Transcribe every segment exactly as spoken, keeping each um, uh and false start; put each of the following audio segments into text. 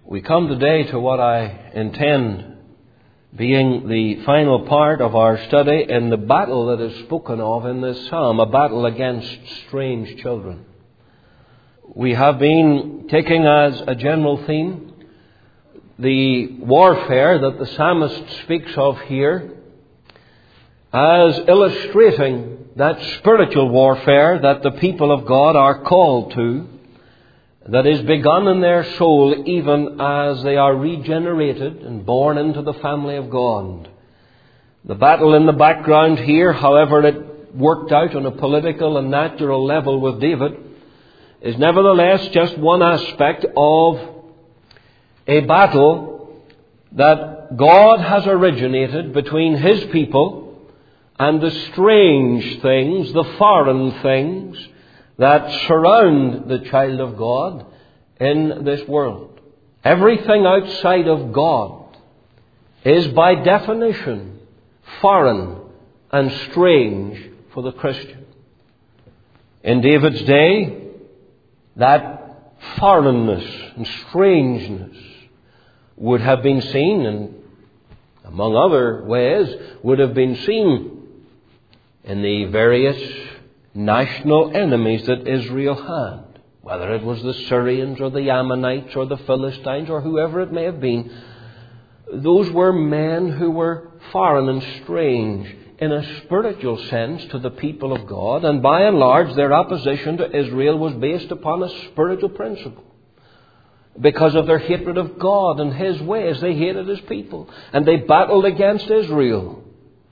We come today to what I intend being the final part of our study in the battle that is spoken of in this psalm, a battle against strange children. We have been taking as a general theme the warfare that the psalmist speaks of here as illustrating that spiritual warfare that the people of God are called to, that is begun in their soul even as they are regenerated and born into the family of God. The battle in the background here, however it worked out on a political and natural level with David, is nevertheless just one aspect of a battle that God has originated between His people and the strange things, the foreign things that surround the child of God in this world. Everything outside of God is by definition foreign and strange for the Christian. In David's day, that foreignness and strangeness would have been seen, and among other ways, would have been seen in the various national enemies that Israel had, whether it was the Syrians or the Ammonites or the Philistines or whoever it may have been. Those were men who were foreign and strange in a spiritual sense to the people of God, and by and large their opposition to Israel was based upon a spiritual principle. Because of their hatred of God and His ways, they hated His people, and they battled against Israel.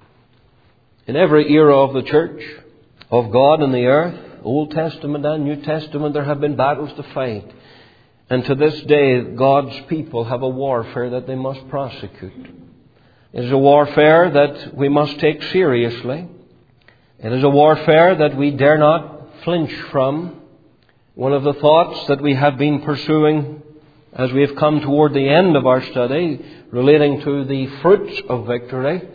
In every era of the church of God in the earth, Old Testament and New Testament, there have been battles to fight. And to this day, God's people have a warfare that they must prosecute. It is a warfare that we must take seriously. It is a warfare that we dare not flinch from. One of the thoughts that we have been pursuing as we have come toward the end of our study relating to the fruits of victory,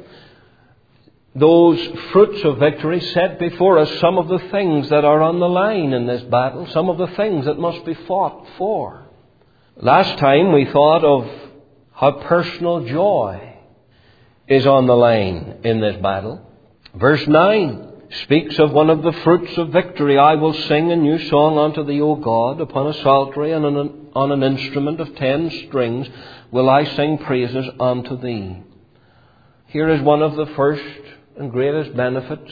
those fruits of victory set before us some of the things that are on the line in this battle, some of the things that must be fought for. Last time we thought of how personal joy is on the line in this battle. Verse nine speaks of one of the fruits of victory. I will sing a new song unto Thee, O God, upon a psaltery and on an, on an instrument of ten strings will I sing praises unto Thee. Here is one of the first and greatest benefits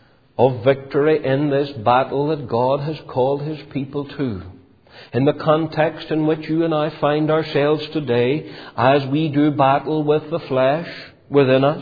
of victory in this battle that God has called His people to. In the context in which you and I find ourselves today, as we do battle with the flesh within us,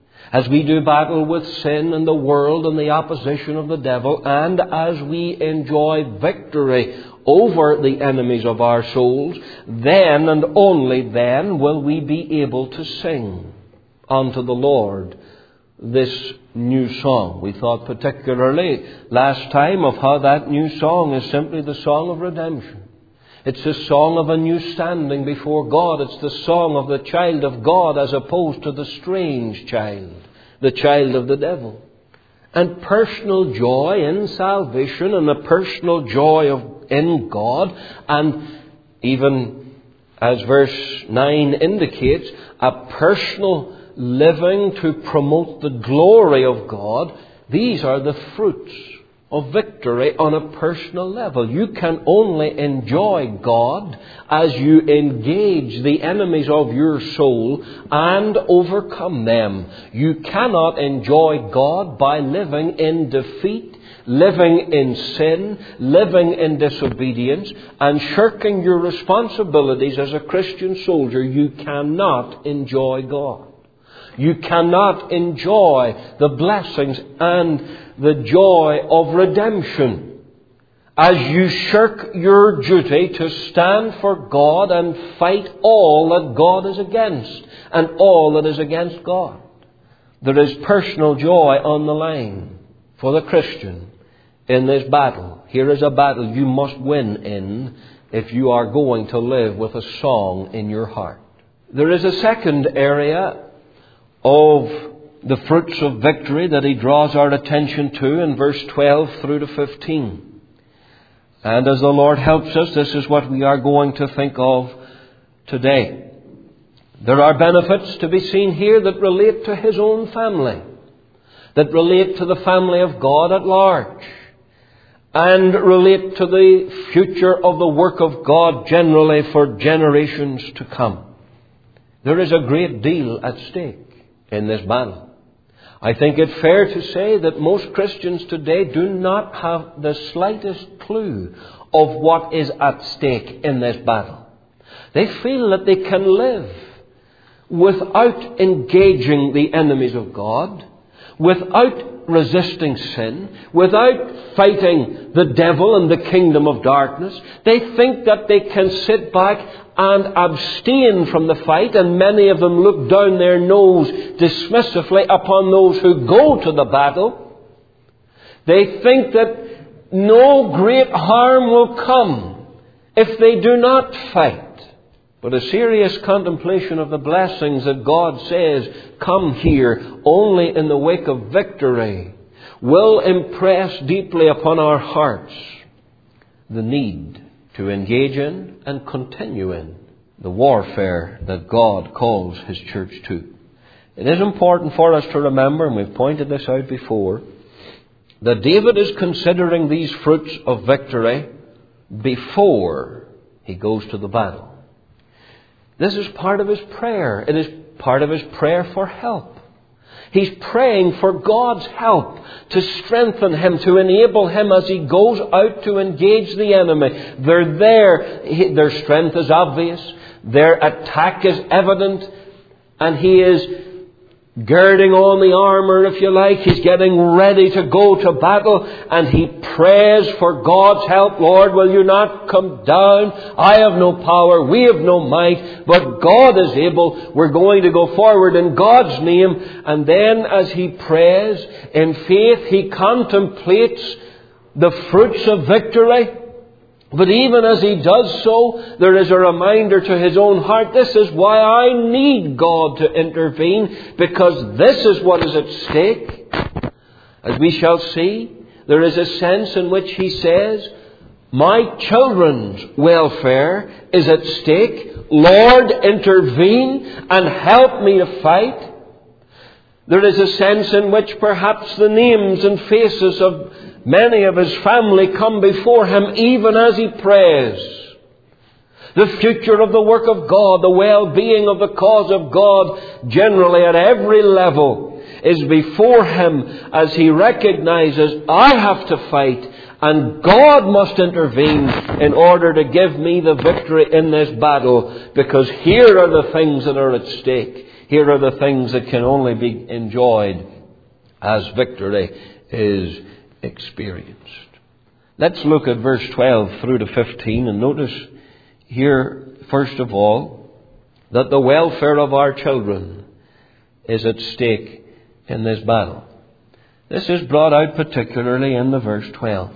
as we do battle with sin and the world and the opposition of the devil, and as we enjoy victory over the enemies of our souls, then and only then will we be able to sing unto the Lord this new song. We thought particularly last time of how that new song is simply the song of redemption. It's the song of a new standing before God. It's the song of the child of God as opposed to the strange child, the child of the devil. And personal joy in salvation and a personal joy of, in God, and even as verse nine indicates, a personal living to promote the glory of God. These are the fruits of victory on a personal level. You can only enjoy God as you engage the enemies of your soul and overcome them. You cannot enjoy God by living in defeat, living in sin, living in disobedience, and shirking your responsibilities as a Christian soldier. You cannot enjoy God. You cannot enjoy the blessings and the joy of redemption as you shirk your duty to stand for God and fight all that God is against and all that is against God. There is personal joy on the line for the Christian in this battle. Here is a battle you must win in if you are going to live with a song in your heart. There is a second area of the fruits of victory that he draws our attention to in verse twelve through to fifteen. And as the Lord helps us, this is what we are going to think of today. There are benefits to be seen here that relate to his own family, that relate to the family of God at large, and relate to the future of the work of God generally for generations to come. There is a great deal at stake in this battle. I think it fair to say that most Christians today do not have the slightest clue of what is at stake in this battle. They feel that they can live without engaging the enemies of God, without resisting sin, without fighting the devil and the kingdom of darkness. They think that they can sit back and abstain from the fight, and many of them look down their nose dismissively upon those who go to the battle. They think that no great harm will come if they do not fight. But a serious contemplation of the blessings that God says come here only in the wake of victory will impress deeply upon our hearts the need to engage in and continue in the warfare that God calls His church to. It is important for us to remember, and we've pointed this out before, that David is considering these fruits of victory before he goes to the battle. This is part of his prayer. It is part of his prayer for help. He's praying for God's help to strengthen him, to enable him as he goes out to engage the enemy. They're there. Their strength is obvious. Their attack is evident. And he is girding on the armour, if you like. He's getting ready to go to battle. And he prays for God's help. Lord, will you not come down? I have no power. We have no might. But God is able. We're going to go forward in God's name. And then as he prays in faith, he contemplates the fruits of victory. But even as he does so, there is a reminder to his own heart, this is why I need God to intervene, because this is what is at stake. As we shall see, there is a sense in which he says, my children's welfare is at stake. Lord, intervene and help me to fight. There is a sense in which perhaps the names and faces of many of his family come before him even as he prays. The future of the work of God, the well-being of the cause of God generally at every level is before him as he recognizes, I have to fight and God must intervene in order to give me the victory in this battle, because here are the things that are at stake. Here are the things that can only be enjoyed as victory is experienced. Let's look at verse twelve through to fifteen and notice here, first of all, that the welfare of our children is at stake in this battle. This is brought out particularly in the verse twelve.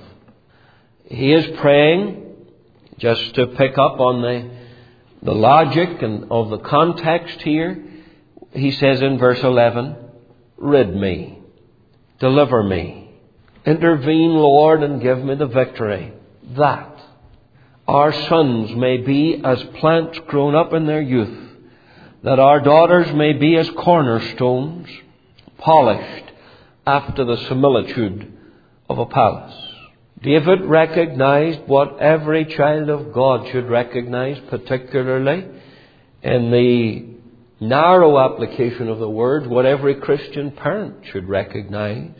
He is praying, just to pick up on the, the logic and of the context here, he says in verse eleven, rid me, deliver me, intervene, Lord, and give me the victory, that our sons may be as plants grown up in their youth, that our daughters may be as cornerstones, polished after the similitude of a palace. David recognized what every child of God should recognize, particularly in the narrow application of the word, what every Christian parent should recognize,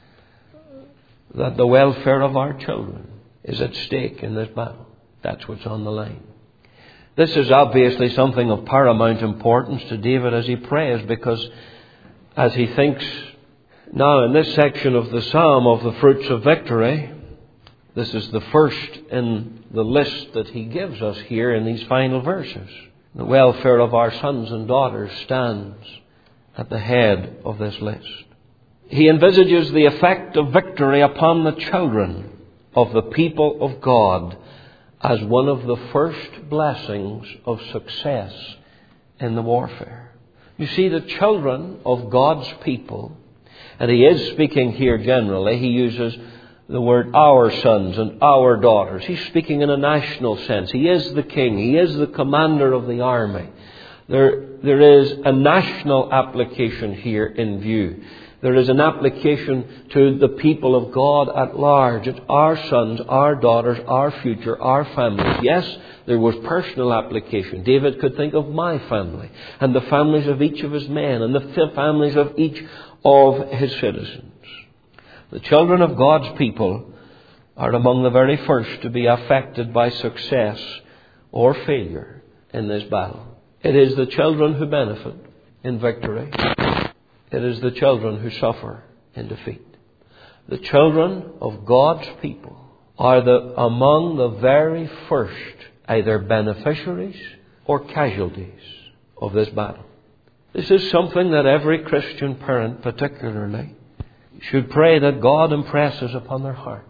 that the welfare of our children is at stake in this battle. That's what's on the line. This is obviously something of paramount importance to David as he prays, because as he thinks now in this section of the psalm of the fruits of victory, this is the first in the list that he gives us here in these final verses. The welfare of our sons and daughters stands at the head of this list. He envisages the effect of victory upon the children of the people of God as one of the first blessings of success in the warfare. You see, the children of God's people, and he is speaking here generally, he uses the word our sons and our daughters. He's speaking in a national sense. He is the king. He is the commander of the army. There, there is a national application here in view. There is an application to the people of God at large. It's our sons, our daughters, our future, our families. Yes, there was personal application. David could think of my family and the families of each of his men and the families of each of his citizens. The children of God's people are among the very first to be affected by success or failure in this battle. It is the children who benefit in victory. It is the children who suffer in defeat. The children of God's people are the, among the very first either beneficiaries or casualties of this battle. This is something that every Christian parent particularly should pray that God impresses upon their hearts.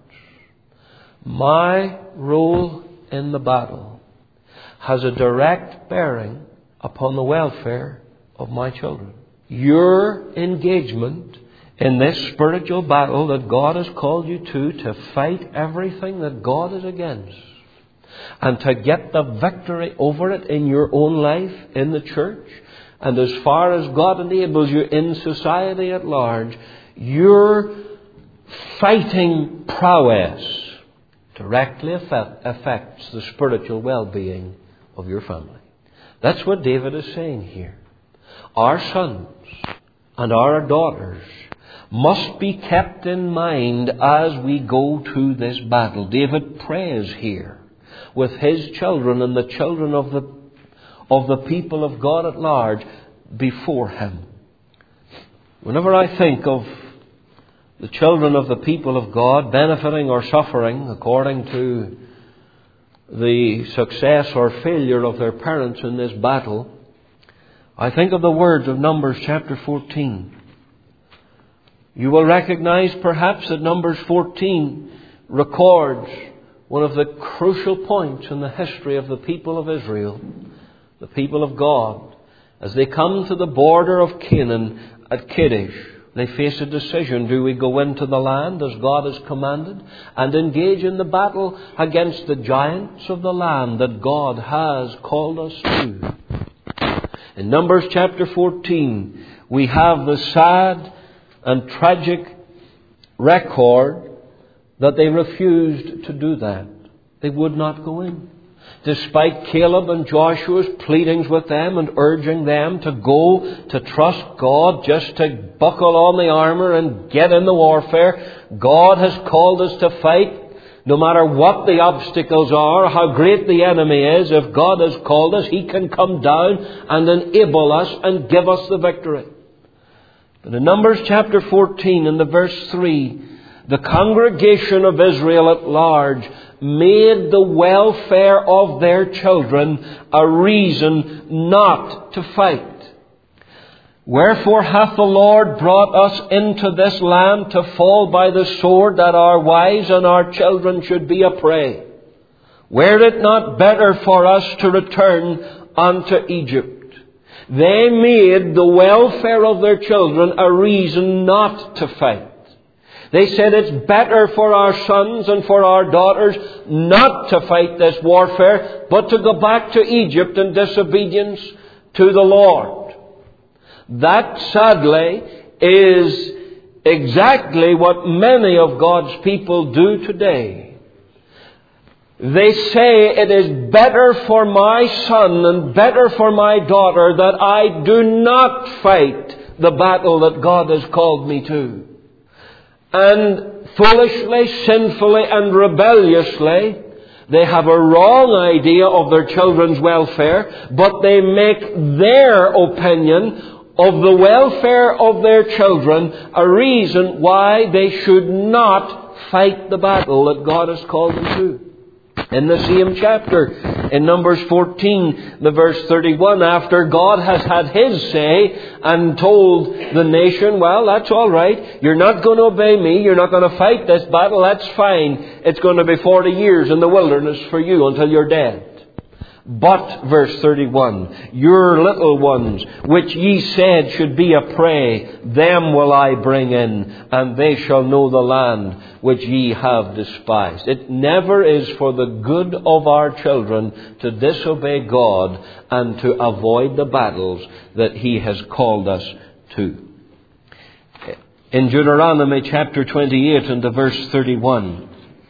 My role in the battle has a direct bearing upon the welfare of my children. Your engagement in this spiritual battle that God has called you to, to fight everything that God is against, and to get the victory over it in your own life, in the church, and as far as God enables you in society at large, your fighting prowess directly affects the spiritual well-being of your family. That's what David is saying here. Our sons and our daughters must be kept in mind as we go to this battle. David prays here with his children and the children of the, of the people of God at large before him. Whenever I think of the children of the people of God benefiting or suffering according to the success or failure of their parents in this battle, I think of the words of Numbers chapter fourteen. You will recognize perhaps that Numbers fourteen records one of the crucial points in the history of the people of Israel, the people of God. As they come to the border of Canaan at Kadesh, they face a decision. Do we go into the land as God has commanded and engage in the battle against the giants of the land that God has called us to? In Numbers chapter fourteen, we have the sad and tragic record that they refused to do that. They would not go in. Despite Caleb and Joshua's pleadings with them and urging them to go, to trust God, just to buckle on the armour and get in the warfare, God has called us to fight. No matter what the obstacles are, how great the enemy is, if God has called us, He can come down and enable us and give us the victory. But in Numbers chapter fourteen, in the verse three, the congregation of Israel at large made the welfare of their children a reason not to fight. Wherefore hath the Lord brought us into this land to fall by the sword, that our wives and our children should be a prey? Were it not better for us to return unto Egypt? They made the welfare of their children a reason not to fight. They said it's better for our sons and for our daughters not to fight this warfare, but to go back to Egypt in disobedience to the Lord. That, sadly, is exactly what many of God's people do today. They say it is better for my son and better for my daughter that I do not fight the battle that God has called me to. And foolishly, sinfully and rebelliously, they have a wrong idea of their children's welfare, but they make their opinion of the welfare of their children a reason why they should not fight the battle that God has called them to. In the same chapter, in Numbers fourteen, the verse thirty-one, after God has had His say and told the nation, well, that's all right. You're not going to obey me. You're not going to fight this battle. That's fine. It's going to be forty years in the wilderness for you until you're dead. But, verse thirty-one, your little ones, which ye said should be a prey, them will I bring in, and they shall know the land which ye have despised. It never is for the good of our children to disobey God and to avoid the battles that He has called us to. In Deuteronomy chapter twenty-eight and the verse thirty-one,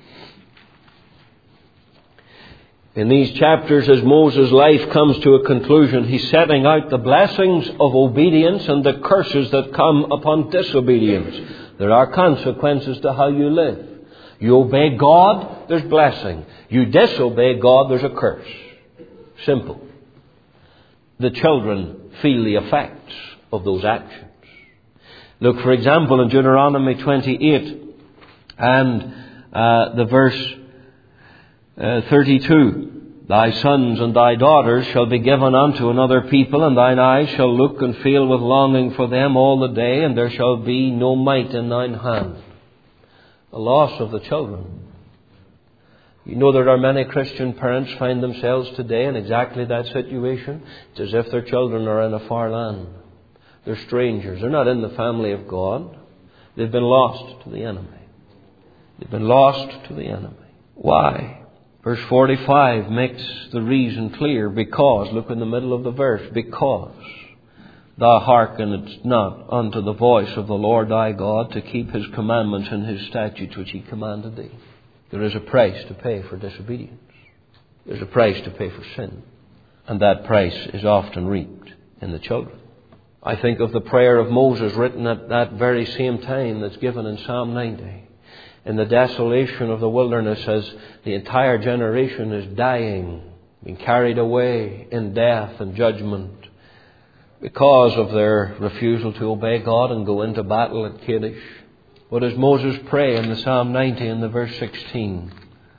in these chapters, as Moses' life comes to a conclusion, he's setting out the blessings of obedience and the curses that come upon disobedience. There are consequences to how you live. You obey God, there's blessing. You disobey God, there's a curse. Simple. The children feel the effects of those actions. Look, for example, in Deuteronomy twenty-eight and uh, the verse Uh, thirty-two, thy sons and thy daughters shall be given unto another people, and thine eyes shall look and feel with longing for them all the day, and there shall be no might in thine hand. The loss of the children. You know, there are many Christian parents find themselves today in exactly that situation. It's as if their children are in a far land. They're strangers. They're not in the family of God. They've been lost to the enemy. They've been lost to the enemy. Why? Verse forty-five makes the reason clear. Because, look in the middle of the verse, because thou hearkenest not unto the voice of the Lord thy God to keep His commandments and His statutes which He commanded thee. There is a price to pay for disobedience. There's a price to pay for sin. And that price is often reaped in the children. I think of the prayer of Moses written at that very same time that's given in Psalm ninety. In the desolation of the wilderness, as the entire generation is dying, being carried away in death and judgment because of their refusal to obey God and go into battle at Kadesh. What does Moses pray in the Psalm ninety in the verse sixteen?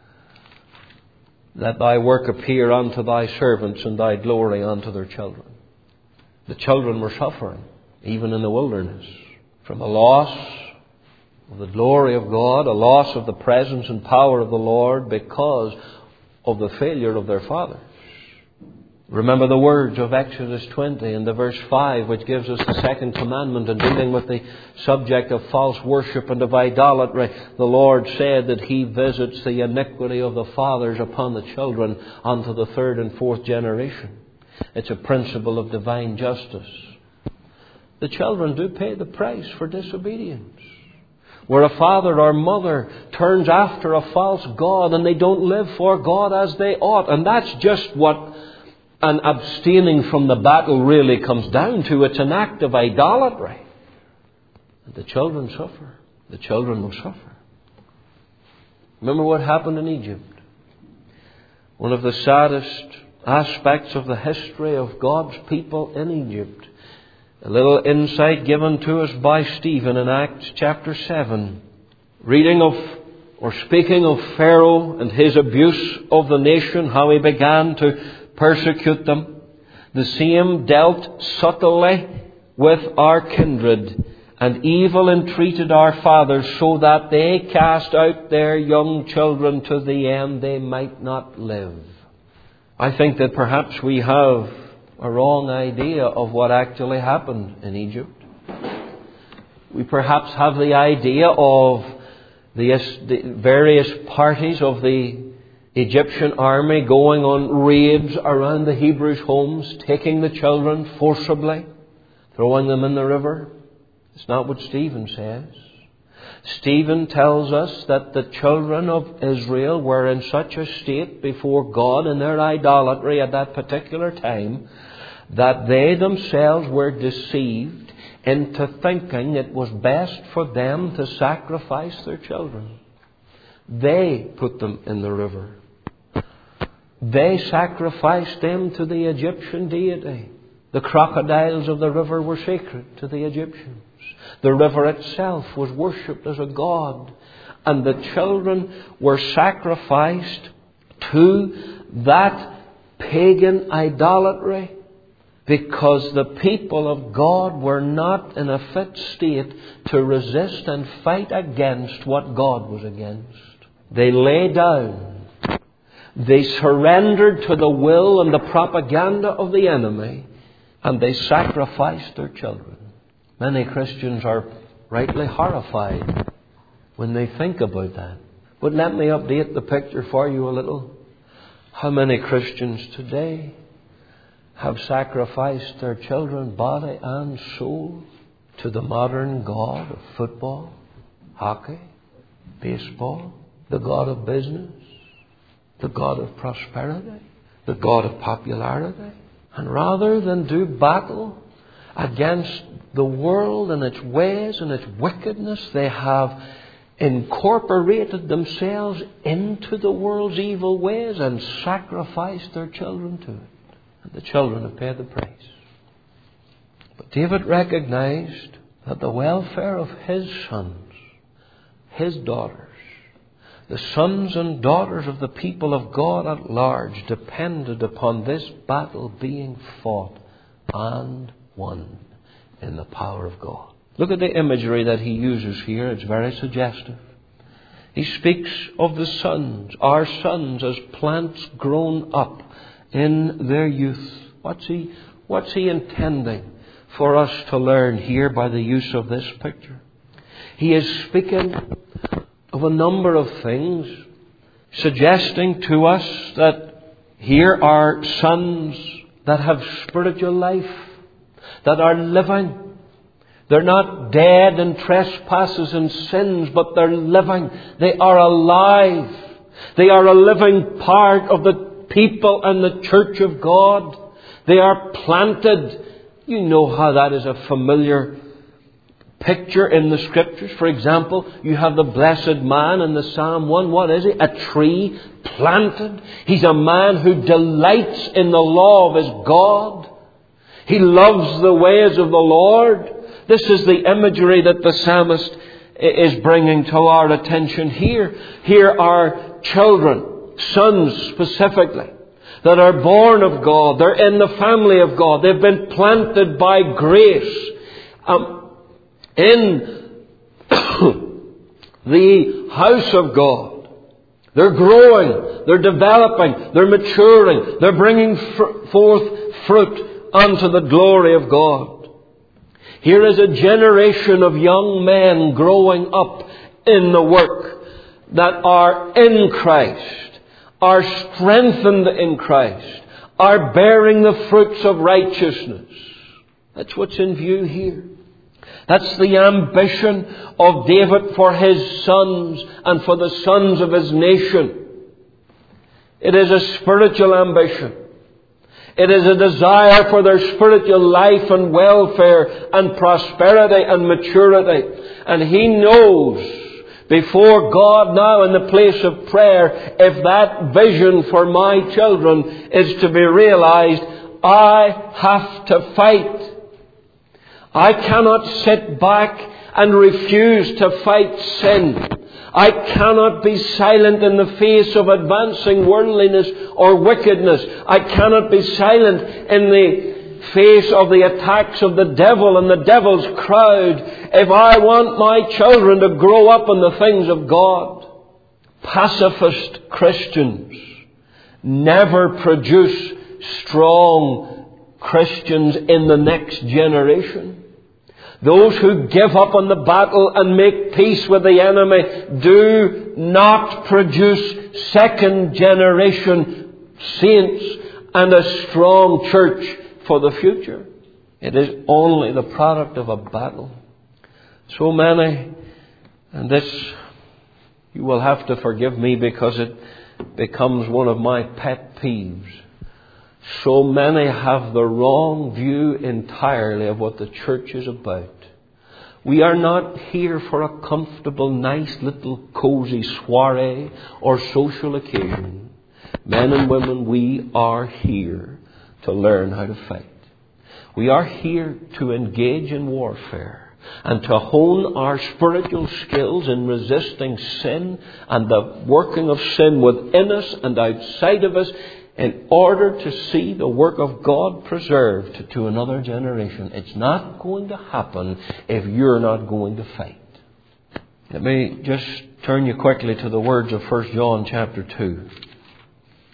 Let thy work appear unto thy servants and thy glory unto their children. The children were suffering, even in the wilderness, from a loss of the glory of God, a loss of the presence and power of the Lord because of the failure of their fathers. Remember the words of Exodus twenty and the verse five, which gives us the second commandment in dealing with the subject of false worship and of idolatry. The Lord said that He visits the iniquity of the fathers upon the children unto the third and fourth generation. It's a principle of divine justice. The children do pay the price for disobedience. Where a father or mother turns after a false god and they don't live for God as they ought. And that's just what an abstaining from the battle really comes down to. It's an act of idolatry. And the children suffer. The children will suffer. Remember what happened in Egypt. One of the saddest aspects of the history of God's people in Egypt. A little insight given to us by Stephen in Acts chapter seven. Reading of, or speaking of Pharaoh and his abuse of the nation, how he began to persecute them. The same dealt subtly with our kindred, and evil entreated our fathers, so that they cast out their young children to the end they might not live. I think that perhaps we have a wrong idea of what actually happened in Egypt. We perhaps have the idea of the, the various parties of the Egyptian army going on raids around the Hebrews' homes, taking the children forcibly, throwing them in the river. It's not what Stephen says. Stephen tells us that the children of Israel were in such a state before God in their idolatry at that particular time that they themselves were deceived into thinking it was best for them to sacrifice their children. They put them in the river. They sacrificed them to the Egyptian deity. The crocodiles of the river were sacred to the Egyptians. The river itself was worshipped as a god. And the children were sacrificed to that pagan idolatry because the people of God were not in a fit state to resist and fight against what God was against. They lay down They surrendered to the will and the propaganda of the enemy, and they sacrificed their children. Many Christians are rightly horrified when they think about that. But let me update the picture for you a little. How many Christians today have sacrificed their children, body and soul, to the modern god of football, hockey, baseball, the god of business, the god of prosperity, the god of popularity? And rather than do battle against the world and its ways and its wickedness, they have incorporated themselves into the world's evil ways and sacrificed their children to it. And the children have paid the price. But David recognized that the welfare of his sons, his daughters, the sons and daughters of the people of God at large depended upon this battle being fought and won in the power of God. Look at the imagery that he uses here. It's very suggestive. He speaks of the sons, our sons, as plants grown up in their youth. What's he, what's he intending for us to learn here by the use of this picture? He is speaking of a number of things, suggesting to us that here are sons that have spiritual life, that are living. They're not dead in trespasses and sins, but they're living. They are alive. They are a living part of the people and the church of God. They are planted. You know how that is a familiar picture in the Scriptures. For example, you have the blessed man in the Psalm one. What is he? A tree planted. He's a man who delights in the law of his God. He loves the ways of the Lord. This is the imagery that the psalmist is bringing to our attention here. Here are children, sons specifically, that are born of God. They're in the family of God. They've been planted by grace um, in the house of God. They're growing. They're developing. They're maturing. They're bringing fr- forth fruit unto the glory of God. Here is a generation of young men growing up in the work that are in Christ, are strengthened in Christ, are bearing the fruits of righteousness. That's what's in view here. That's the ambition of David for his sons and for the sons of his nation. It is a spiritual ambition. It is a desire for their spiritual life and welfare and prosperity and maturity. And he knows before God now in the place of prayer, if that vision for my children is to be realized, I have to fight. I cannot sit back and refuse to fight sin. I cannot be silent in the face of advancing worldliness or wickedness. I cannot be silent in the face of the attacks of the devil and the devil's crowd if I want my children to grow up in the things of God. Pacifist Christians never produce strong Christians in the next generation. Those who give up on the battle and make peace with the enemy do not produce second generation saints and a strong church for the future. It is only the product of a battle. So many, and this you will have to forgive me because it becomes one of my pet peeves. So many have the wrong view entirely of what the church is about. We are not here for a comfortable, nice little cozy soiree or social occasion. Men and women, we are here to learn how to fight. We are here to engage in warfare and to hone our spiritual skills in resisting sin and the working of sin within us and outside of us, in order to see the work of God preserved to another generation. It's not going to happen if you're not going to fight. Let me just turn you quickly to the words of First John chapter two.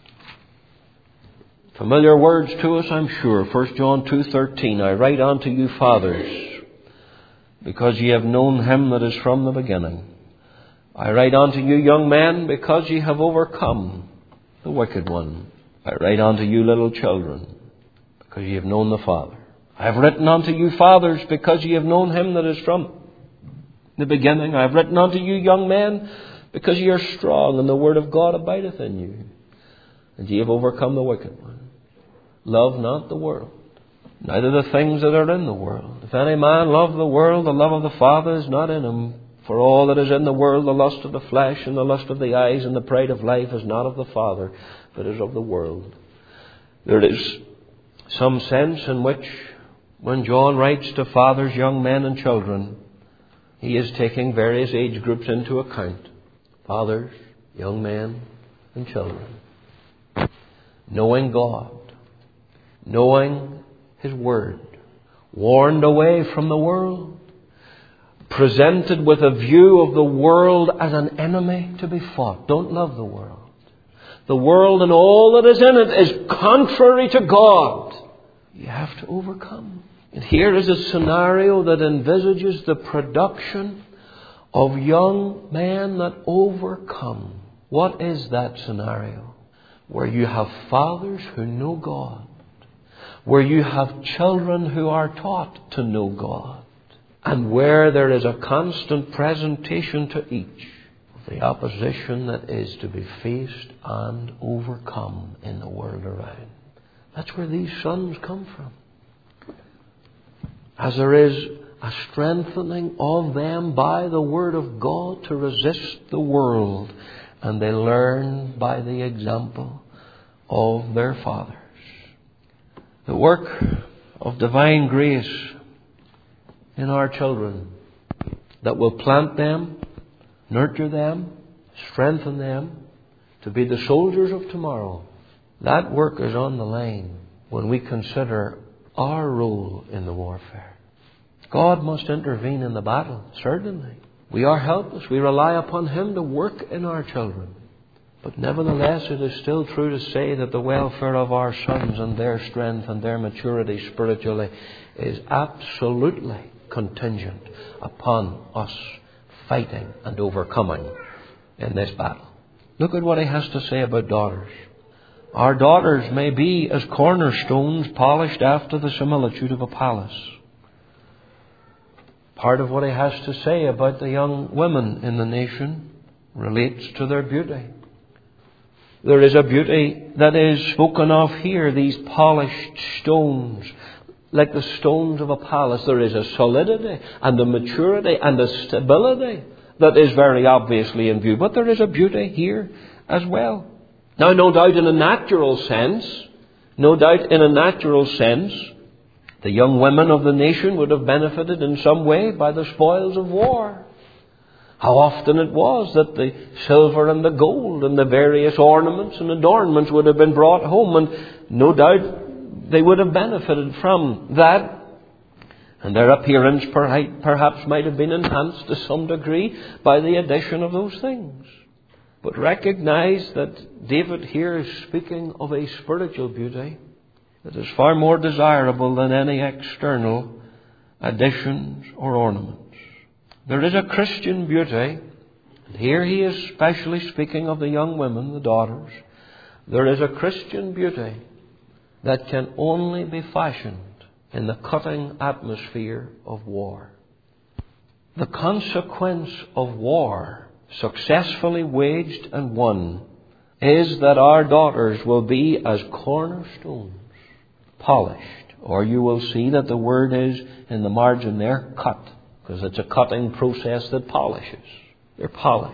Familiar words to us, I'm sure. First John two thirteen, I write unto you, fathers, because ye have known him that is from the beginning. I write unto you, young men, because ye have overcome the wicked one. I write unto you, little children, because ye have known the Father. I have written unto you, fathers, because ye have known him that is from the beginning. I have written unto you, young men, because ye are strong, and the word of God abideth in you, and ye have overcome the wicked one. Love not the world, neither the things that are in the world. If any man love the world, the love of the Father is not in him. For all that is in the world, the lust of the flesh, and the lust of the eyes, and the pride of life, is not of the Father, but is of the world. There is some sense in which, when John writes to fathers, young men, and children, he is taking various age groups into account. Fathers, young men, and children. Knowing God, knowing His Word, warned away from the world, presented with a view of the world as an enemy to be fought. Don't love the world. The world and all that is in it is contrary to God. You have to overcome. And here is a scenario that envisages the production of young men that overcome. What is that scenario? Where you have fathers who know God. Where you have children who are taught to know God. And where there is a constant presentation to each of the opposition that is to be faced and overcome in the world around. That's where these sons come from. As there is a strengthening of them by the Word of God to resist the world, and they learn by the example of their fathers. The work of divine grace in our children that will plant them, nurture them, strengthen them to be the soldiers of tomorrow. That work is on the line when we consider our role in the warfare. God must intervene in the battle, certainly. We are helpless. We rely upon Him to work in our children. But nevertheless, it is still true to say that the welfare of our sons and their strength and their maturity spiritually is absolutely contingent upon us fighting and overcoming in this battle. Look at what he has to say about daughters. Our daughters may be as cornerstones polished after the similitude of a palace. Part of what he has to say about the young women in the nation relates to their beauty. There is a beauty that is spoken of here, these polished stones, like the stones of a palace. There is a solidity and a maturity and a stability that is very obviously in view. But there is a beauty here as well. Now, no doubt in a natural sense, no doubt in a natural sense, the young women of the nation would have benefited in some way by the spoils of war. How often it was that the silver and the gold and the various ornaments and adornments would have been brought home, and no doubt they would have benefited from that. And their appearance perhaps might have been enhanced to some degree by the addition of those things. But recognize that David here is speaking of a spiritual beauty that is far more desirable than any external additions or ornaments. There is a Christian beauty, and here he is specially speaking of the young women, the daughters. There is a Christian beauty that can only be fashioned in the cutting atmosphere of war. The consequence of war, successfully waged and won, is that our daughters will be as cornerstones, polished. Or you will see that the word is in the margin there, cut, because it's a cutting process that polishes. They're polished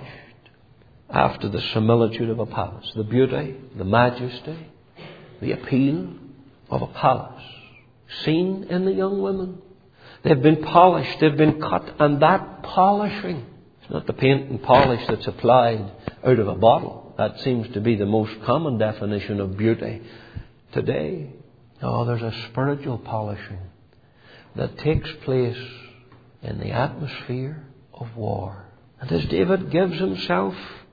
after the similitude of a palace. The beauty, the majesty, the appeal of a palace seen in the young women. They've been polished, they've been cut, and that polishing, it's not the paint and polish that's applied out of a bottle. That seems to be the most common definition of beauty today. Oh, there's a spiritual polishing that takes place in the atmosphere of war. And as David gives himself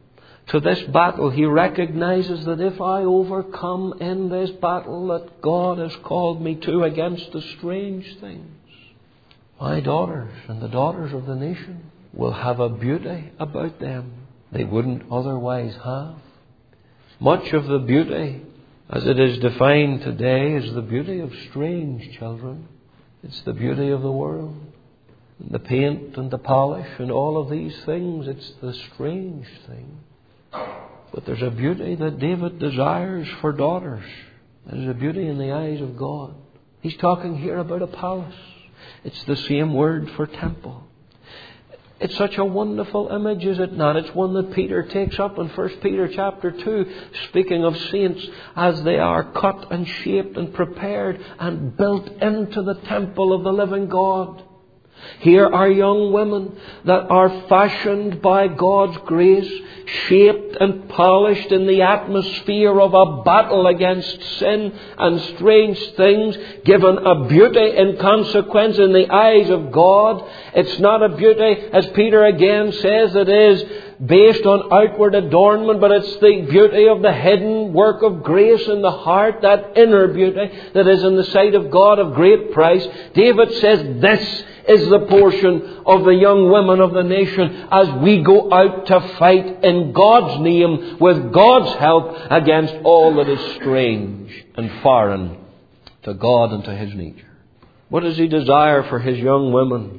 to this battle, he recognizes that if I overcome in this battle that God has called me to against the strange things, my daughters and the daughters of the nation will have a beauty about them they wouldn't otherwise have. Much of the beauty, as it is defined today, is the beauty of strange children. It's the beauty of the world. And the paint and the polish and all of these things, it's the strange thing. But there's a beauty that David desires for daughters. There's a beauty in the eyes of God. He's talking here about a palace. It's the same word for temple. It's such a wonderful image, is it not? It's one that Peter takes up in First Peter chapter two, speaking of saints as they are cut and shaped and prepared and built into the temple of the living God. Here are young women that are fashioned by God's grace, shaped and polished in the atmosphere of a battle against sin and strange things, given a beauty in consequence in the eyes of God. It's not a beauty, as Peter again says, that is based on outward adornment, but it's the beauty of the hidden work of grace in the heart, that inner beauty that is in the sight of God of great price. David says this is the portion of the young women of the nation as we go out to fight in God's name with God's help against all that is strange and foreign to God and to His nature. What does He desire for His young women?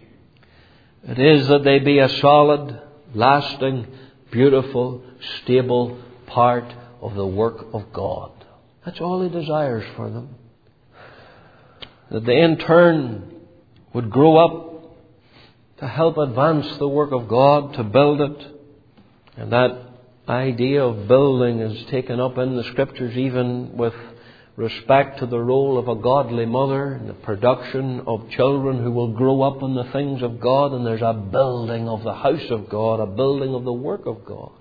It is that they be a solid, lasting, beautiful, stable part of the work of God. That's all He desires for them. That they in turn would grow up to help advance the work of God, to build it. And that idea of building is taken up in the Scriptures even with respect to the role of a godly mother in the production of children who will grow up in the things of God. And there's a building of the house of God, a building of the work of God.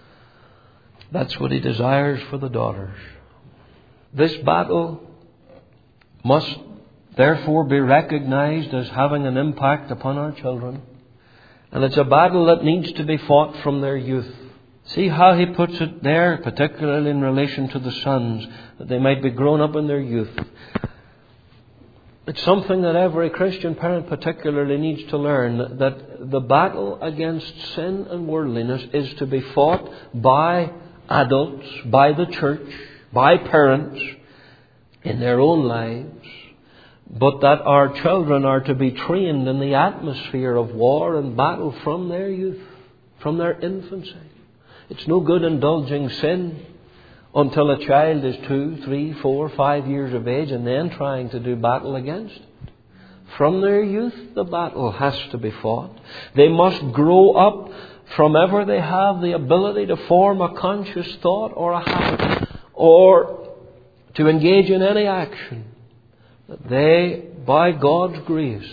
That's what He desires for the daughters. This battle must therefore be recognized as having an impact upon our children. And it's a battle that needs to be fought from their youth. See how he puts it there, particularly in relation to the sons, that they might be grown up in their youth. It's something that every Christian parent particularly needs to learn, that the battle against sin and worldliness is to be fought by adults, by the church, by parents in their own lives. But that our children are to be trained in the atmosphere of war and battle from their youth, from their infancy. It's no good indulging sin until a child is two, three, four, five years of age and then trying to do battle against it. From their youth, the battle has to be fought. They must grow up from ever they have the ability to form a conscious thought or a habit or to engage in any action. That they, by God's grace,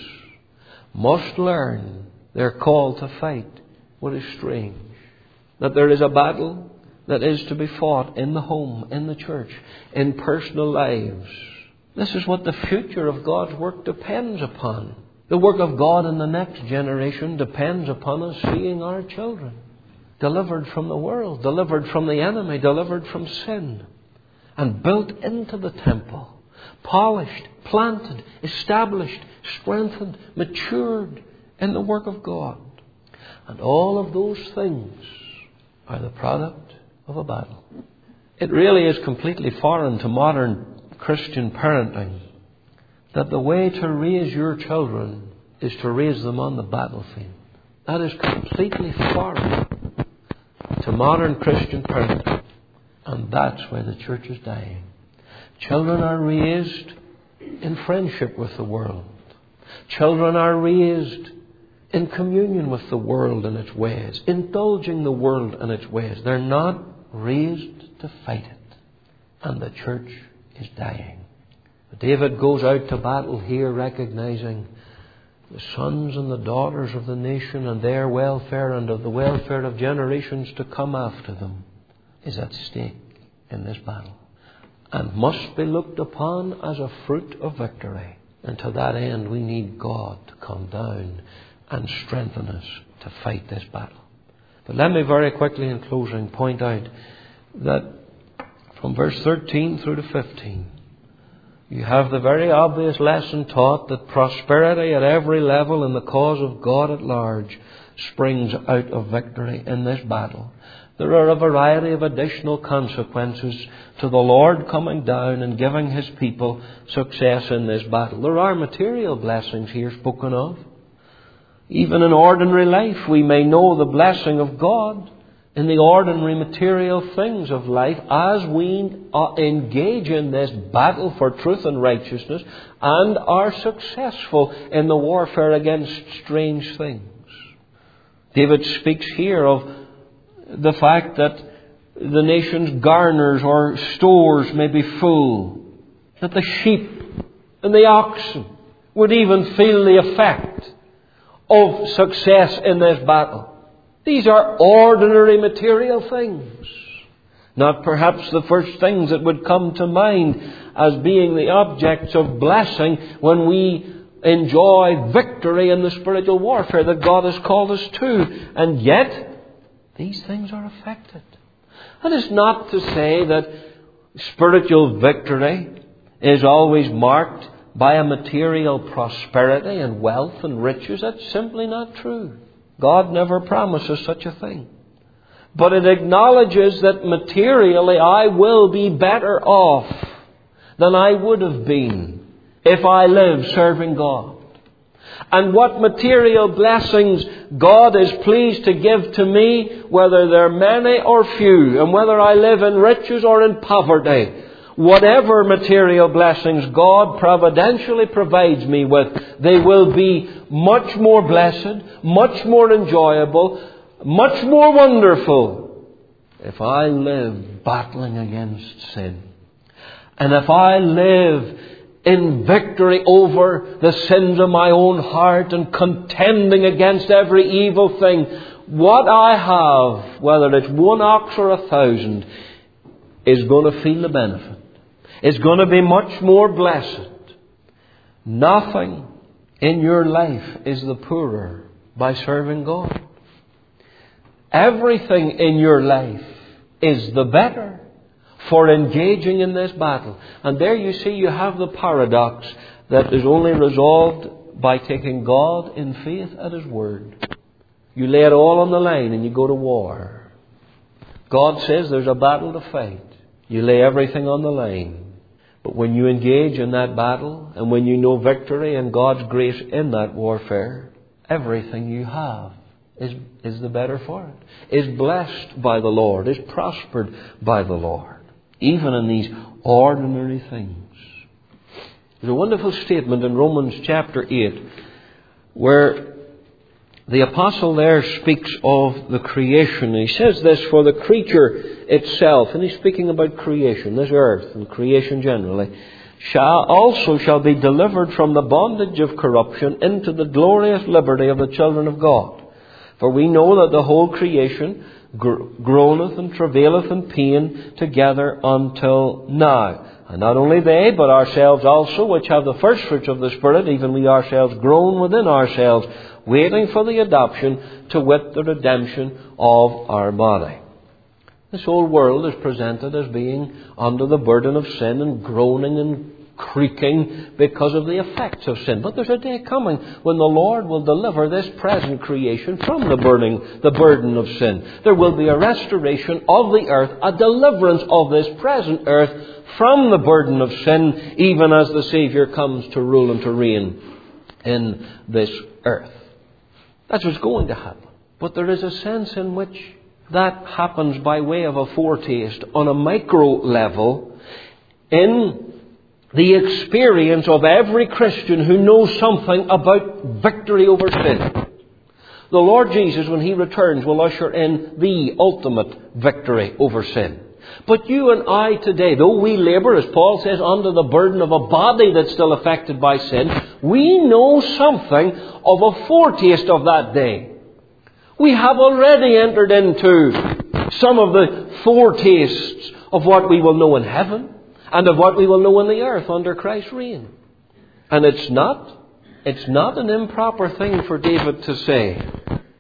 must learn their call to fight what is strange. That there is a battle that is to be fought in the home, in the church, in personal lives. This is what the future of God's work depends upon. The work of God in the next generation depends upon us seeing our children delivered from the world, delivered from the enemy, delivered from sin, and built into the temple. Polished, planted, established, strengthened, matured in the work of God. And all of those things are the product of a battle. It really is completely foreign to modern Christian parenting that the way to raise your children is to raise them on the battlefield. That is completely foreign to modern Christian parenting. And that's why the church is dying. Children are raised in friendship with the world. Children are raised in communion with the world and its ways, indulging the world and its ways. They're not raised to fight it. And the church is dying. But David goes out to battle here recognizing the sons and the daughters of the nation and their welfare and of the welfare of generations to come after them is at stake in this battle, and must be looked upon as a fruit of victory. And to that end we need God to come down and strengthen us to fight this battle. But let me very quickly in closing point out that from verse thirteen through to fifteen, you have the very obvious lesson taught that prosperity at every level in the cause of God at large springs out of victory in this battle. There are a variety of additional consequences to the Lord coming down and giving His people success in this battle. There are material blessings here spoken of. Even in ordinary life, we may know the blessing of God in the ordinary material things of life as we engage in this battle for truth and righteousness and are successful in the warfare against strange things. David speaks here of the fact that the nation's garners or stores may be full, that the sheep and the oxen would even feel the effect of success in this battle. These are ordinary material things, not perhaps the first things that would come to mind as being the objects of blessing when we enjoy victory in the spiritual warfare that God has called us to. And yet, these things are affected. And it's not to say that spiritual victory is always marked by a material prosperity and wealth and riches. That's simply not true. God never promises such a thing. But it acknowledges that materially I will be better off than I would have been if I lived serving God. And what material blessings God is pleased to give to me, whether they're many or few, and whether I live in riches or in poverty, whatever material blessings God providentially provides me with, they will be much more blessed, much more enjoyable, much more wonderful if I live battling against sin. And if I live in victory over the sins of my own heart and contending against every evil thing, what I have, whether it's one ox or a thousand, is going to feel the benefit. It's going to be much more blessed. Nothing in your life is the poorer by serving God. Everything in your life is the better for engaging in this battle. And there you see you have the paradox that is only resolved by taking God in faith at His word. You lay it all on the line and you go to war. God says there's a battle to fight. You lay everything on the line. But when you engage in that battle and when you know victory and God's grace in that warfare, everything you have is, is the better for it, is blessed by the Lord, is prospered by the Lord. Even in these ordinary things. There's a wonderful statement in Romans chapter eight where the apostle there speaks of the creation. He says this, for the creature itself, and he's speaking about creation, this earth and creation generally, shall also shall be delivered from the bondage of corruption into the glorious liberty of the children of God. For we know that the whole creation groaneth and travaileth in pain together until now. And not only they, but ourselves also, which have the first fruits of the Spirit, even we ourselves groan within ourselves, waiting for the adoption, to wit, the redemption of our body. This whole world is presented as being under the burden of sin and groaning and creaking because of the effects of sin. But there's a day coming when the Lord will deliver this present creation from the burden, the burden of sin. There will be a restoration of the earth, a deliverance of this present earth from the burden of sin, even as the Saviour comes to rule and to reign in this earth. That's what's going to happen. But there is a sense in which that happens by way of a foretaste on a micro level in the experience of every Christian who knows something about victory over sin. The Lord Jesus, when He returns, will usher in the ultimate victory over sin. But you and I today, though we labour, as Paul says, under the burden of a body that's still affected by sin, we know something of a foretaste of that day. We have already entered into some of the foretastes of what we will know in heaven and of what we will know in the earth under Christ's reign. And it's not, it's not an improper thing for David to say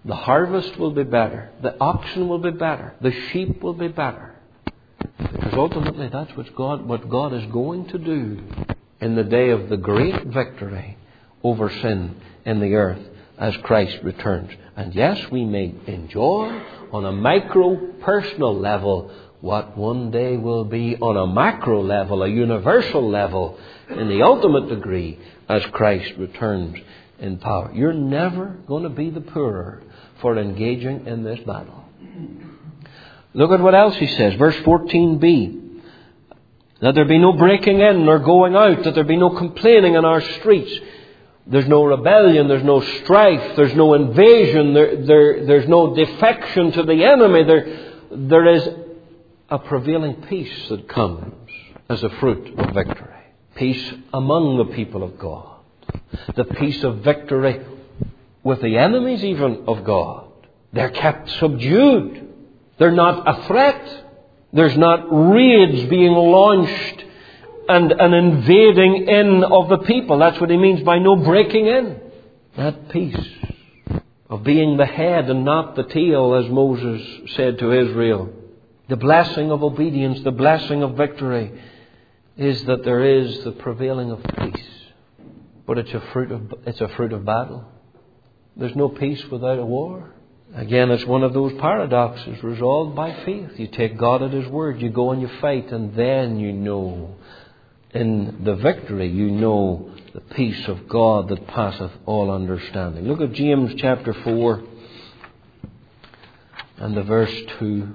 The harvest will be better. The oxen will be better. The sheep will be better. Because ultimately that's what God, what God is going to do in the day of the great victory over sin in the earth as Christ returns. And yes, we may enjoy on a micro personal level what one day will be on a macro level, a universal level, in the ultimate degree as Christ returns in power. You're never going to be the poorer for engaging in this battle. Look at what else he says. Verse fourteen b. That there be no breaking in nor going out. That there be no complaining in our streets. There's no rebellion. There's no strife. There's no invasion. There, there, there's no defection to the enemy. There, there is a prevailing peace that comes as a fruit of victory. Peace among the people of God. The peace of victory with the enemies even of God. They're kept subdued. They're not a threat. There's not raids being launched and an invading in of the people. That's what he means by no breaking in. That peace of being the head and not the tail, as Moses said to Israel. The blessing of obedience, the blessing of victory is that there is the prevailing of peace. But it's a fruit of, it's a fruit of battle. There's no peace without a war. Again, it's one of those paradoxes resolved by faith. You take God at His word, you go and you fight, and then you know in the victory, you know the peace of God that passeth all understanding. Look at James chapter four and the verse two.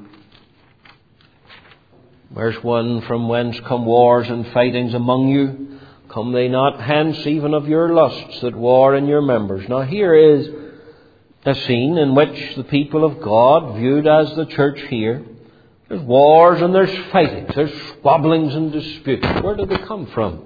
Verse one, from whence come wars and fightings among you? Come they not hence even of your lusts that war in your members? Now here is a scene in which the people of God, viewed as the church here, there's wars and there's fightings, there's squabblings and disputes. Where do they come from?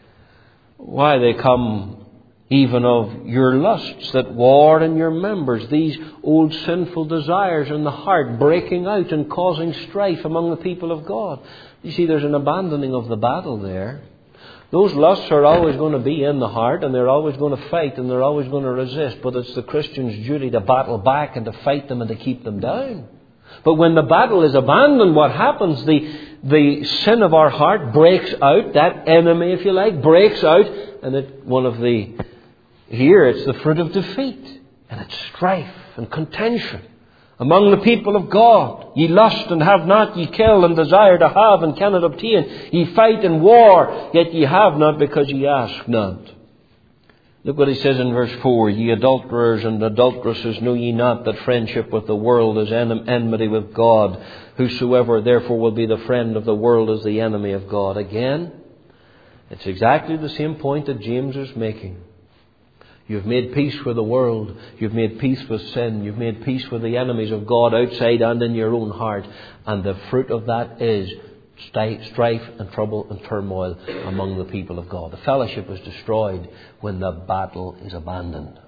Why, they come even of your lusts that war in your members, these old sinful desires in the heart breaking out and causing strife among the people of God. You see, there's an abandoning of the battle there. Those lusts are always going to be in the heart, and they're always going to fight, and they're always going to resist. But it's the Christian's duty to battle back and to fight them and to keep them down. But when the battle is abandoned, what happens? The, the sin of our heart breaks out, that enemy, if you like, breaks out, and it, one of the, here it's the fruit of defeat, and it's strife and contention among the people of God. Ye lust and have not, ye kill and desire to have and cannot obtain. Ye fight and war, yet ye have not because ye ask not. Look what he says in verse four. Ye adulterers and adulteresses, know ye not that friendship with the world is enmity with God? Whosoever therefore will be the friend of the world is the enemy of God. Again, it's exactly the same point that James is making. You've made peace with the world. You've made peace with sin. You've made peace with the enemies of God outside and in your own heart. And the fruit of that is strife and trouble and turmoil among the people of God. The fellowship is destroyed when the battle is abandoned.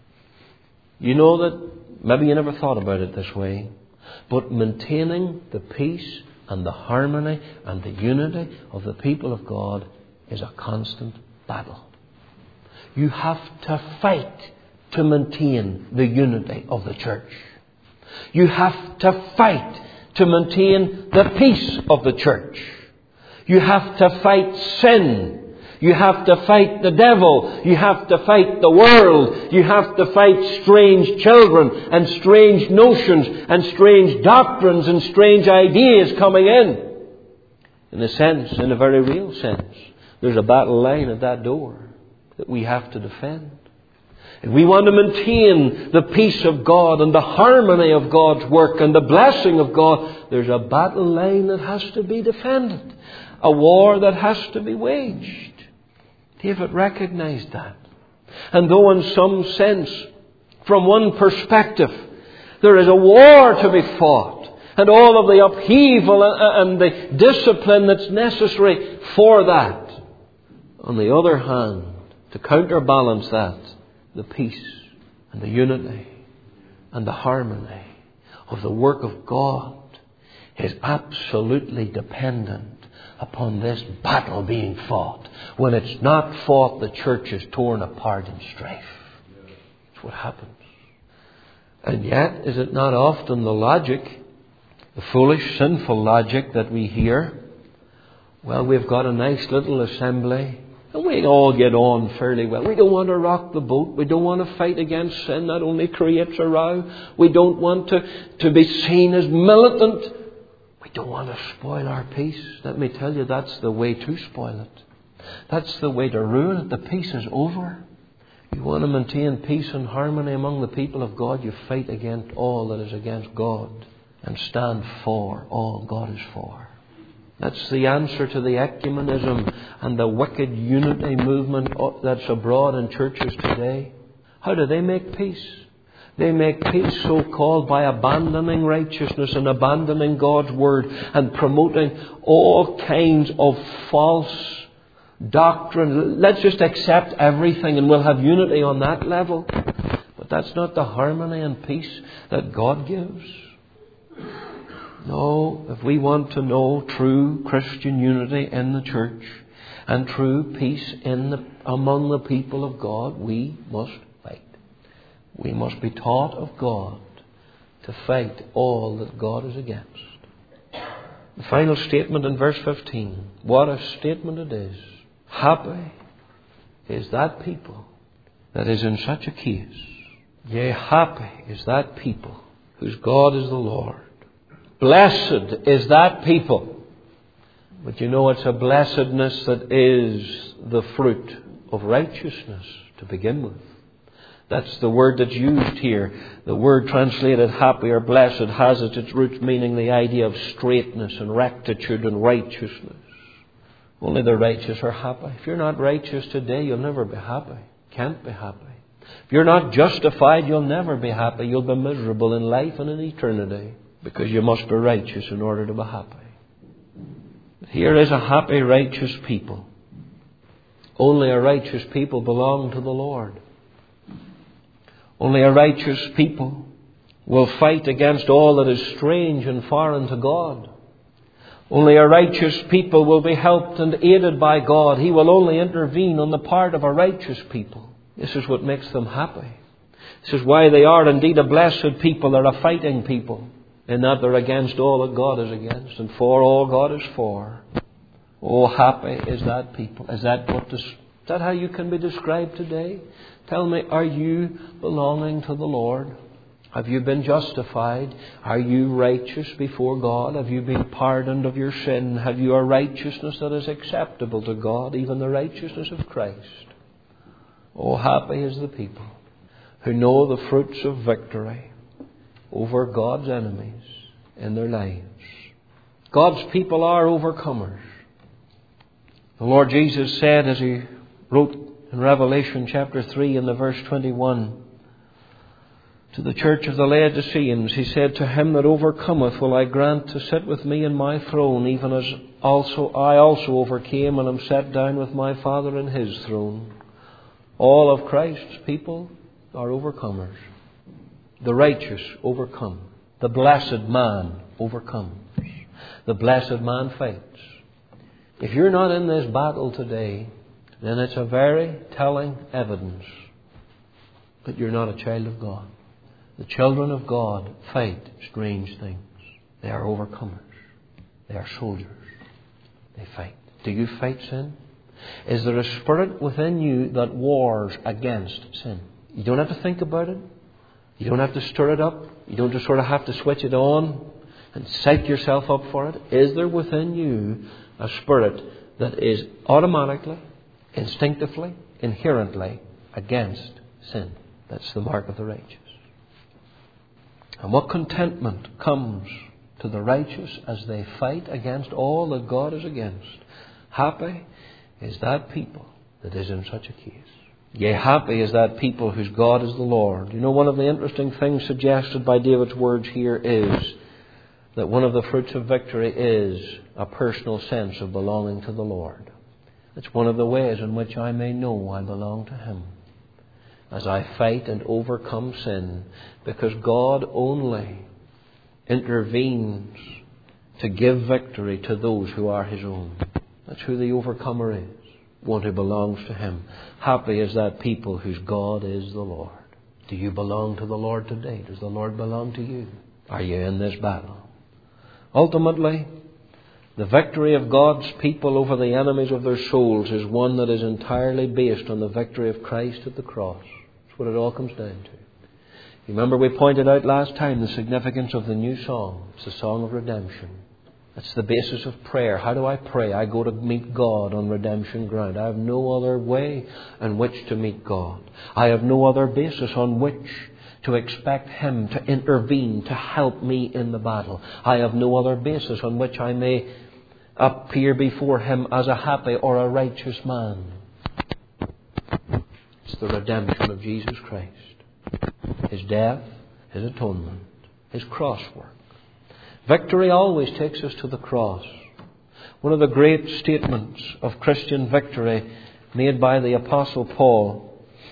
You know that maybe you never thought about it this way, but maintaining the peace and the harmony and the unity of the people of God is a constant battle. You have to fight to maintain the unity of the church. You have to fight to maintain the peace of the church. You have to fight sin. You have to fight the devil. You have to fight the world. You have to fight strange children and strange notions and strange doctrines and strange ideas coming in. In a sense, in a very real sense, there's a battle line at that door that we have to defend. If we want to maintain the peace of God and the harmony of God's work and the blessing of God, there's a battle line that has to be defended. A war that has to be waged. David recognized that. And though in some sense, from one perspective, there is a war to be fought, and all of the upheaval and the discipline that's necessary for that, on the other hand, to counterbalance that, the peace and the unity and the harmony of the work of God is absolutely dependent upon this battle being fought. When it's not fought, the church is torn apart in strife. That's what happens. And yet, is it not often the logic, the foolish, sinful logic that we hear? Well, we've got a nice little assembly and we all get on fairly well. We don't want to rock the boat. We don't want to fight against sin. That only creates a row. We don't want to, to be seen as militant. We don't want to spoil our peace. Let me tell you, that's the way to spoil it. That's the way to ruin it. The peace is over. You want to maintain peace and harmony among the people of God, you fight against all that is against God and stand for all God is for. That's the answer to the ecumenism and the wicked unity movement that's abroad in churches today. How do they make peace? They make peace, so-called, by abandoning righteousness and abandoning God's Word and promoting all kinds of false doctrine. Let's just accept everything and we'll have unity on that level. But that's not the harmony and peace that God gives. No, if we want to know true Christian unity in the church and true peace in the, among the people of God, we must fight. We must be taught of God to fight all that God is against. The final statement in verse fifteen. What a statement it is. Happy is that people that is in such a case. Yea, happy is that people whose God is the Lord. Blessed is that people. But you know, it's a blessedness that is the fruit of righteousness to begin with. That's the word that's used here. The word translated happy or blessed has at its roots meaning the idea of straightness and rectitude and righteousness. Only the righteous are happy. If you're not righteous today, you'll never be happy. Can't be happy. If you're not justified, you'll never be happy. You'll be miserable in life and in eternity. Because you must be righteous in order to be happy. Here is a happy, righteous people. Only a righteous people belong to the Lord. Only a righteous people will fight against all that is strange and foreign to God. Only a righteous people will be helped and aided by God. He will only intervene on the part of a righteous people. This is what makes them happy. This is why they are indeed a blessed people. They're a fighting people. In that they're against all that God is against and for all God is for. Oh, happy is that people. Is that what this, is that how you can be described today? Tell me, are you belonging to the Lord? Have you been justified? Are you righteous before God? Have you been pardoned of your sin? Have you a righteousness that is acceptable to God, even the righteousness of Christ? Oh, happy is the people who know the fruits of victory over God's enemies in their lives. God's people are overcomers. The Lord Jesus said, as He wrote in Revelation chapter three in the verse twenty-one, to the church of the Laodiceans, He said, to him that overcometh will I grant to sit with me in my throne, even as also I also overcame and am set down with my Father in His throne. All of Christ's people are overcomers. The righteous overcome. The blessed man overcomes. The blessed man fights. If you're not in this battle today, then it's a very telling evidence that you're not a child of God. The children of God fight strange things. They are overcomers. They are soldiers. They fight. Do you fight sin? Is there a spirit within you that wars against sin? You don't have to think about it. You don't have to stir it up. You don't just sort of have to switch it on and psych yourself up for it. Is there within you a spirit that is automatically, instinctively, inherently against sin? That's the mark of the righteous. And what contentment comes to the righteous as they fight against all that God is against. Happy is that people that is in such a case. Yea, happy is that people whose God is the Lord. You know, one of the interesting things suggested by David's words here is that one of the fruits of victory is a personal sense of belonging to the Lord. It's one of the ways in which I may know I belong to Him as I fight and overcome sin, because God only intervenes to give victory to those who are His own. That's who the overcomer is. One who belongs to Him. Happy is that people whose God is the Lord. Do you belong to the Lord today? Does the Lord belong to you? Are you in this battle? Ultimately, the victory of God's people over the enemies of their souls is one that is entirely based on the victory of Christ at the cross. That's what it all comes down to. You remember we pointed out last time the significance of the new song. It's the song of redemption. It's the basis of prayer. How do I pray? I go to meet God on redemption ground. I have no other way in which to meet God. I have no other basis on which to expect Him to intervene, to help me in the battle. I have no other basis on which I may appear before Him as a happy or a righteous man. It's the redemption of Jesus Christ. His death, His atonement, His cross work. Victory always takes us to the cross. One of the great statements of Christian victory made by the Apostle Paul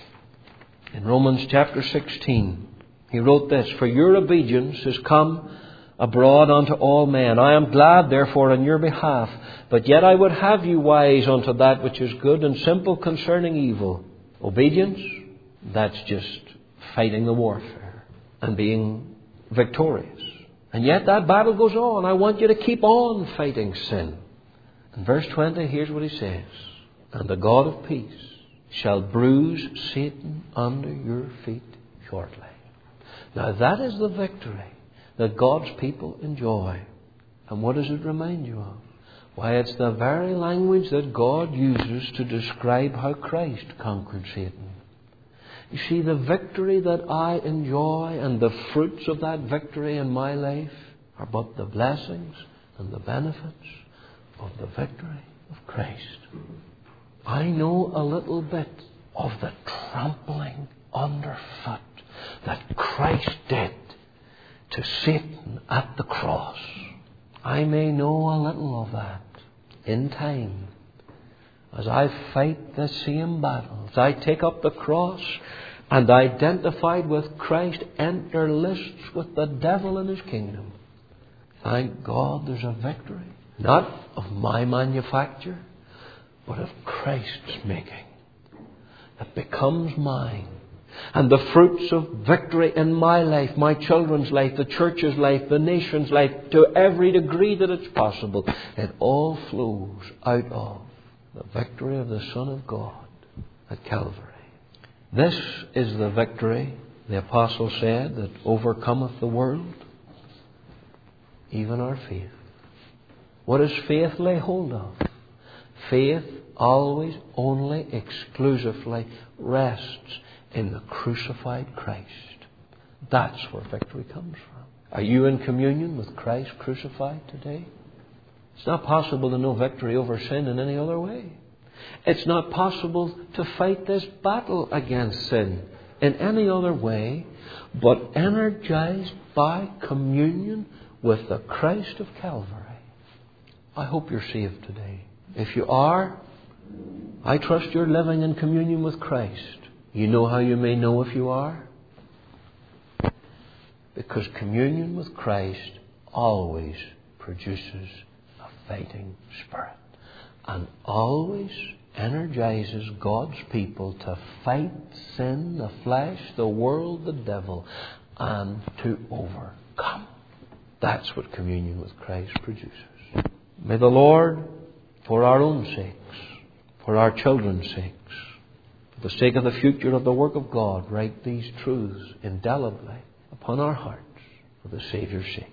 in Romans chapter sixteen. He wrote this, "For your obedience is come abroad unto all men. I am glad therefore on your behalf, but yet I would have you wise unto that which is good and simple concerning evil." Obedience, that's just fighting the warfare and being victorious. And yet that battle goes on. I want you to keep on fighting sin. In verse twenty, here's what he says. "And the God of peace shall bruise Satan under your feet shortly." Now that is the victory that God's people enjoy. And what does it remind you of? Why, it's the very language that God uses to describe how Christ conquered Satan. You see, the victory that I enjoy and the fruits of that victory in my life are but the blessings and the benefits of the victory of Christ. I know a little bit of the trampling underfoot that Christ did to Satan at the cross. I may know a little of that in time as I fight the same battle, as I take up the cross and identified with Christ, enter lists with the devil and his kingdom. Thank God there's a victory, not of my manufacture, but of Christ's making, that becomes mine. And the fruits of victory in my life, my children's life, the church's life, the nation's life, to every degree that it's possible, it all flows out of the victory of the Son of God at Calvary. This is the victory, the apostle said, that overcometh the world, even our faith. What does faith lay hold of? Faith always, only, exclusively rests in the crucified Christ. That's where victory comes from. Are you in communion with Christ crucified today? It's not possible to know victory over sin in any other way. It's not possible to fight this battle against sin in any other way but energized by communion with the Christ of Calvary. I hope you're saved today. If you are, I trust you're living in communion with Christ. You know how you may know if you are? Because communion with Christ always produces a fighting spirit and always energizes God's people to fight sin, the flesh, the world, the devil, and to overcome. That's what communion with Christ produces. May the Lord, for our own sakes, for our children's sakes, for the sake of the future of the work of God, write these truths indelibly upon our hearts for the Saviour's sake.